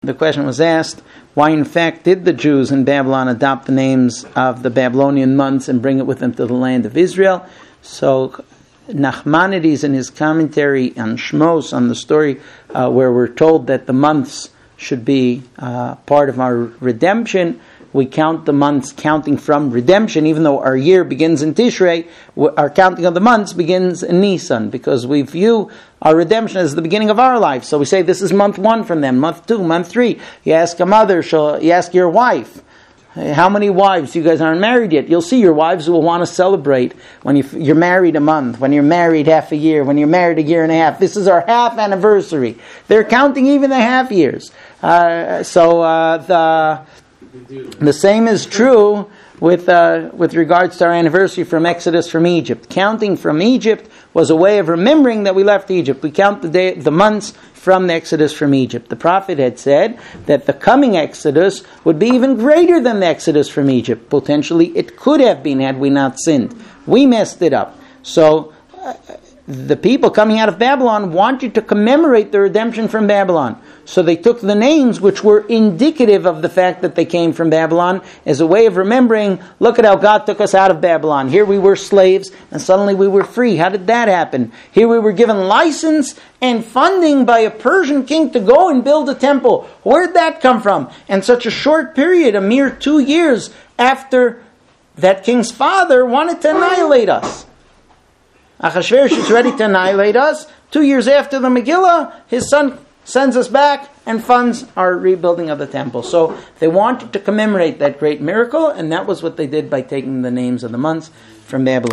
The question was asked, why in fact did the Jews in Babylon adopt the names of the Babylonian months and bring it with them to the land of Israel? So Nachmanides in his commentary on Shmos, on the story where we're told that the months should be part of our redemption, we count the months counting from redemption, even though our year begins in Tishrei, our counting of the months begins in Nisan, because we view our redemption as the beginning of our life. So we say this is month 1 from them, month 2, month 3. You ask a mother, you ask your wife, how many wives? You guys aren't married yet. You'll see your wives will want to celebrate when you're married a month, when you're married half a year, when you're married a year and a half. This is our half anniversary. They're counting even the half years. The same is true with regards to our anniversary from Exodus from Egypt. Counting from Egypt was a way of remembering that we left Egypt. We count the months from the Exodus from Egypt. The prophet had said that the coming Exodus would be even greater than the Exodus from Egypt. Potentially it could have been had we not sinned. We messed it up. So the people coming out of Babylon wanted to commemorate the redemption from Babylon. So they took the names which were indicative of the fact that they came from Babylon as a way of remembering, look at how God took us out of Babylon. Here we were slaves and suddenly we were free. How did that happen? Here we were given license and funding by a Persian king to go and build a temple. Where did that come from? And such a short period, a mere 2 years after that king's father wanted to annihilate us. Achashverosh is ready to annihilate us. 2 years after the Megillah, his son sends us back and funds our rebuilding of the temple. So they wanted to commemorate that great miracle, and that was what they did by taking the names of the months from Babylon.